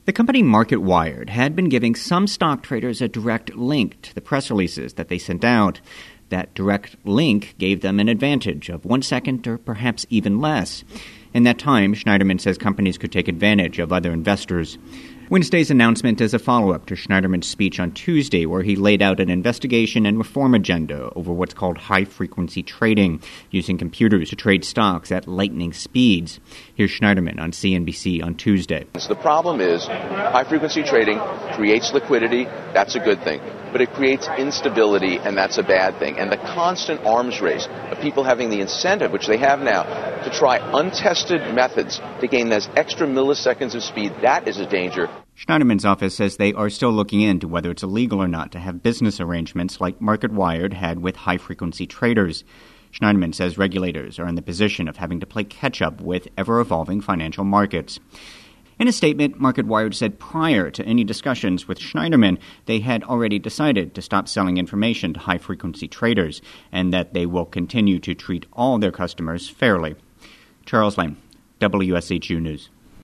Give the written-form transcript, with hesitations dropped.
The company MarketWired had been giving some stock traders a direct link to the press releases that they sent out. That direct link gave them an advantage of 1 second or perhaps even less. In that time, Schneiderman says companies could take advantage of other investors. Wednesday's announcement is a follow-up to Schneiderman's speech on Tuesday, where he laid out an investigation and reform agenda over what's called high-frequency trading, using computers to trade stocks at lightning speeds. Here's Schneiderman on CNBC on Tuesday. The problem is high-frequency trading creates liquidity. That's a good thing. But it creates instability, and that's a bad thing. And the constant arms race of people having the incentive, which they have now, to try untested methods to gain those extra milliseconds of speed, that is a danger. Schneiderman's office says they are still looking into whether it's illegal or not to have business arrangements like MarketWired had with high-frequency traders. Schneiderman says regulators are in the position of having to play catch-up with ever-evolving financial markets. In a statement, MarketWired said prior to any discussions with Schneiderman, they had already decided to stop selling information to high-frequency traders and that they will continue to treat all their customers fairly. Charles Lane, WSHU News.